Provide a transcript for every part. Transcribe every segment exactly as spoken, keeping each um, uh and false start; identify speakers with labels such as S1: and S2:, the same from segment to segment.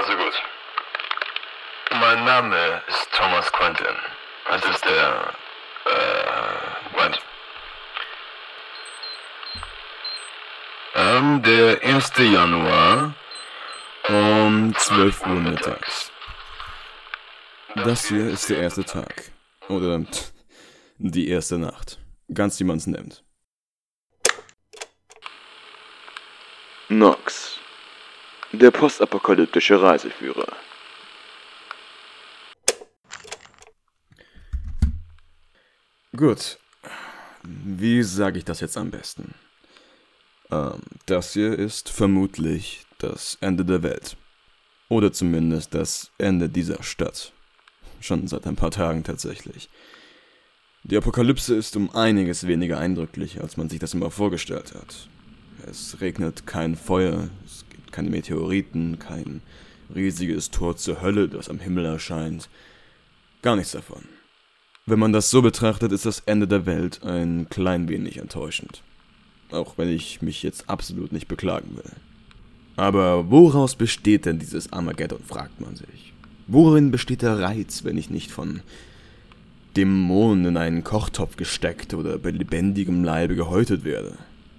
S1: Also gut. Mein Name ist Thomas Quentin. Es ist der... Äh... Moment. Ähm, der erste Januar um zwölf Uhr mittags.
S2: Das hier ist der erste Tag. Oder die erste Nacht. Ganz wie man es nennt.
S3: Nox. Der postapokalyptische Reiseführer.
S2: Gut. Wie sage ich das jetzt am besten? Ähm, das hier ist vermutlich das Ende der Welt. Oder zumindest das Ende dieser Stadt. Schon seit ein paar Tagen tatsächlich. Die Apokalypse ist um einiges weniger eindrücklich, als man sich das immer vorgestellt hat. Es regnet kein Feuer, es gibt keine Meteoriten, kein riesiges Tor zur Hölle, das am Himmel erscheint. Gar nichts davon. Wenn man das so betrachtet, ist das Ende der Welt ein klein wenig enttäuschend. Auch wenn ich mich jetzt absolut nicht beklagen will. Aber woraus besteht denn dieses Armageddon, fragt man sich. Worin besteht der Reiz, wenn ich nicht von Dämonen in einen Kochtopf gesteckt oder bei lebendigem Leibe gehäutet werde?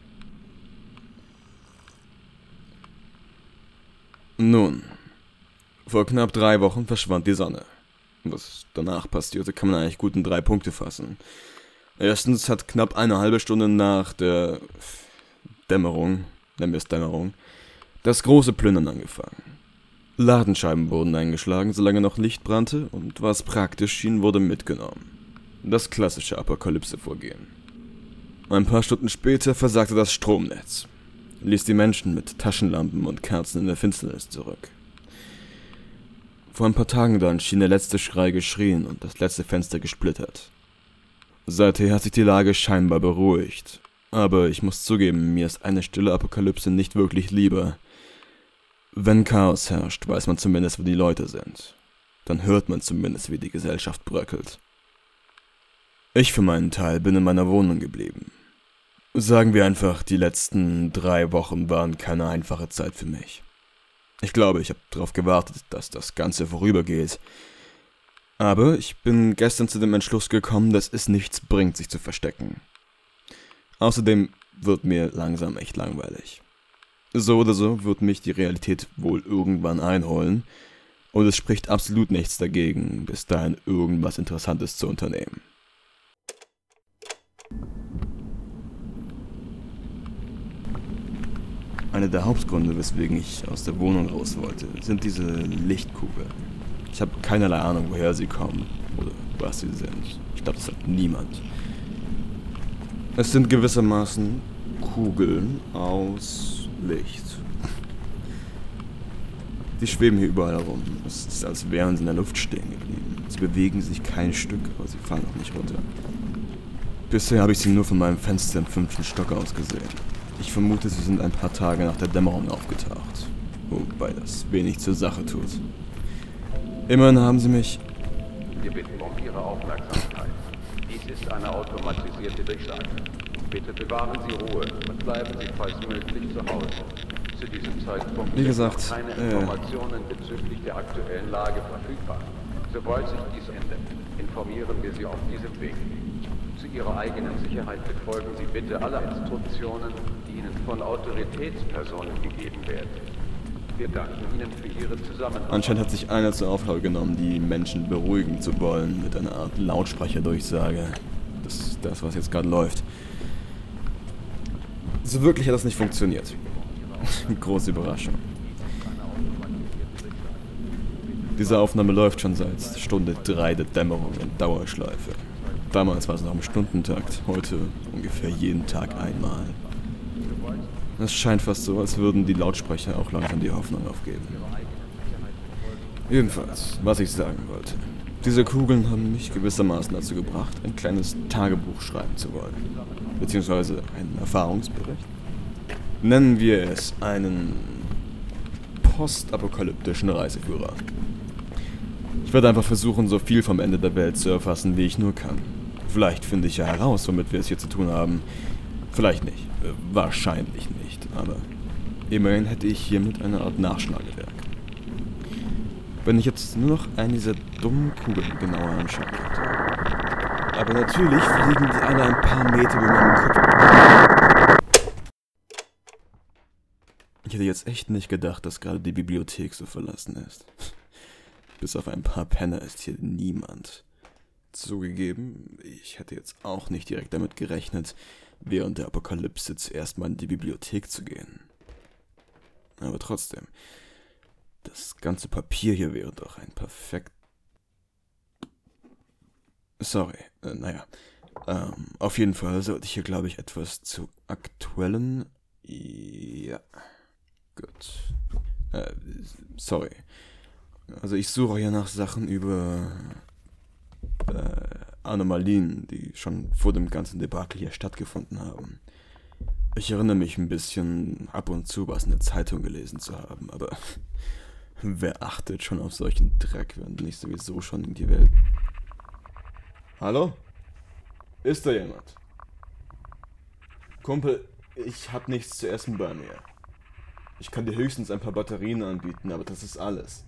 S2: Nun, vor knapp drei Wochen verschwand die Sonne. Was danach passierte, kann man eigentlich gut in drei Punkte fassen. Erstens hat knapp eine halbe Stunde nach der Dämmerung, nennen wir es Dämmerung, das große Plündern angefangen. Ladenscheiben wurden eingeschlagen, solange noch Licht brannte, und was praktisch schien, wurde mitgenommen. Das klassische Apokalypse-Vorgehen. Ein paar Stunden später versagte das Stromnetz, ließ die Menschen mit Taschenlampen und Kerzen in der Finsternis zurück. Vor ein paar Tagen dann schien der letzte Schrei geschrien und das letzte Fenster gesplittert. Seither hat sich die Lage scheinbar beruhigt, aber ich muss zugeben, mir ist eine stille Apokalypse nicht wirklich lieber. Wenn Chaos herrscht, weiß man zumindest, wo die Leute sind. Dann hört man zumindest, wie die Gesellschaft bröckelt. Ich für meinen Teil bin in meiner Wohnung geblieben. Sagen wir einfach, die letzten drei Wochen waren keine einfache Zeit für mich. Ich glaube, ich habe darauf gewartet, dass das Ganze vorübergeht. Aber ich bin gestern zu dem Entschluss gekommen, dass es nichts bringt, sich zu verstecken. Außerdem wird mir langsam echt langweilig. So oder so wird mich die Realität wohl irgendwann einholen, und es spricht absolut nichts dagegen, bis dahin irgendwas Interessantes zu unternehmen. Einer der Hauptgründe, weswegen ich aus der Wohnung raus wollte, sind diese Lichtkugeln. Ich habe keinerlei Ahnung, woher sie kommen oder was sie sind. Ich glaube, das hat niemand. Es sind gewissermaßen Kugeln aus Licht. Die schweben hier überall herum. Es ist, als wären sie in der Luft stehen geblieben. Sie bewegen sich kein Stück, aber sie fallen auch nicht runter. Bisher habe ich sie nur von meinem Fenster im fünften Stock aus gesehen. Ich vermute, sie sind ein paar Tage nach der Dämmerung aufgetaucht. Wobei das wenig zur Sache tut. Immerhin haben sie mich...
S4: Wir bitten um Ihre Aufmerksamkeit. Dies ist eine automatisierte Durchsage. Bitte bewahren Sie Ruhe und bleiben Sie falls möglich zu Hause. Zu diesem Zeitpunkt
S2: Wie gesagt,
S4: sind keine
S2: äh,
S4: Informationen bezüglich der aktuellen Lage verfügbar. Sobald sich dies ändert, informieren wir Sie auf diesem Weg. Zu Ihrer eigenen Sicherheit befolgen Sie bitte alle Instruktionen, die Ihnen von Autoritätspersonen gegeben werden. Wir danken Ihnen für Ihre Zusammenarbeit.
S2: Anscheinend hat sich einer zur Aufgabe genommen, die Menschen beruhigen zu wollen, mit einer Art Lautsprecherdurchsage. Das ist das, was jetzt gerade läuft. So wirklich hat das nicht funktioniert. Große Überraschung. Diese Aufnahme läuft schon seit Stunde drei der Dämmerung in Dauerschleife. Damals war es noch im Stundentakt, heute ungefähr jeden Tag einmal. Es scheint fast so, als würden die Lautsprecher auch langsam die Hoffnung aufgeben. Jedenfalls, was ich sagen wollte. Diese Kugeln haben mich gewissermaßen dazu gebracht, ein kleines Tagebuch schreiben zu wollen. Beziehungsweise einen Erfahrungsbericht. Nennen wir es einen postapokalyptischen Reiseführer. Ich werde einfach versuchen, so viel vom Ende der Welt zu erfassen, wie ich nur kann. Vielleicht finde ich ja heraus, womit wir es hier zu tun haben. Vielleicht nicht. Äh, wahrscheinlich nicht. Aber immerhin hätte ich hiermit eine Art Nachschlagewerk. wenn ich jetzt nur noch eine dieser dummen Kugeln genauer anschauen könnte. Aber natürlich fliegen die alle ein paar Meter über meinem Kopf. Ich hätte jetzt echt nicht gedacht, dass gerade die Bibliothek so verlassen ist. Bis auf ein paar Penner ist hier niemand. Zugegeben, ich hätte jetzt auch nicht direkt damit gerechnet, während der Apokalypse zuerst mal in die Bibliothek zu gehen. Aber trotzdem, das ganze Papier hier wäre doch ein perfekt... Sorry, äh, naja. Ähm, auf jeden Fall sollte ich hier, glaube ich, etwas zu aktuellen... Ja, gut. Äh, sorry. Also ich suche hier nach Sachen über... Äh, Anomalien, die schon vor dem ganzen Debakel hier stattgefunden haben. Ich erinnere mich ein bisschen ab und zu was in der Zeitung gelesen zu haben, aber wer achtet schon auf solchen Dreck, wenn nicht sowieso schon in die Welt... Hallo? Ist da jemand? Kumpel, ich hab nichts zu essen bei mir. Ich kann dir höchstens ein paar Batterien anbieten, aber das ist alles.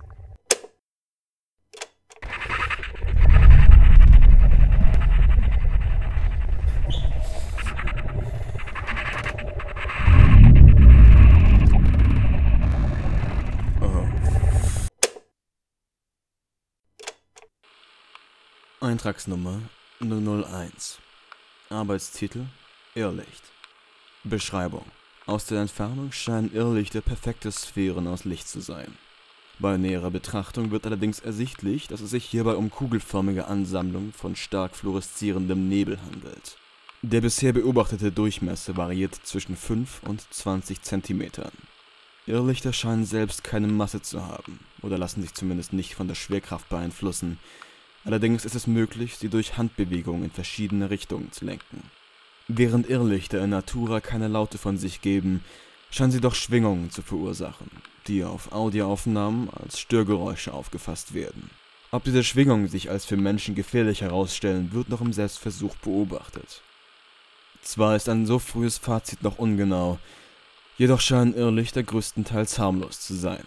S2: Eintragsnummer null null eins. Arbeitstitel Irrlicht. Beschreibung: Aus der Entfernung scheinen Irrlichter perfekte Sphären aus Licht zu sein. Bei näherer Betrachtung wird allerdings ersichtlich, dass es sich hierbei um kugelförmige Ansammlungen von stark fluoreszierendem Nebel handelt. Der bisher beobachtete Durchmesser variiert zwischen fünf und zwanzig Zentimetern. Irrlichter scheinen selbst keine Masse zu haben, oder lassen sich zumindest nicht von der Schwerkraft beeinflussen. Allerdings ist es möglich, sie durch Handbewegungen in verschiedene Richtungen zu lenken. Während Irrlichter in Natura keine Laute von sich geben, scheinen sie doch Schwingungen zu verursachen, die auf Audioaufnahmen als Störgeräusche aufgefasst werden. Ob diese Schwingungen sich als für Menschen gefährlich herausstellen, wird noch im Selbstversuch beobachtet. Zwar ist ein so frühes Fazit noch ungenau, jedoch scheinen Irrlichter größtenteils harmlos zu sein.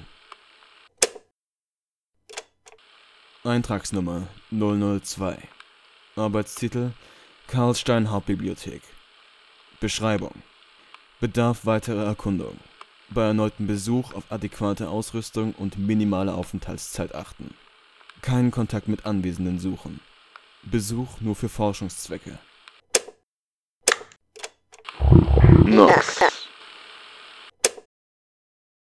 S2: Eintragsnummer null null zwei. Arbeitstitel Karlstein Hauptbibliothek. Beschreibung: Bedarf weiterer Erkundung. Bei erneutem Besuch auf adäquate Ausrüstung und minimale Aufenthaltszeit achten. Keinen Kontakt mit Anwesenden suchen. Besuch nur für Forschungszwecke.
S3: Nox.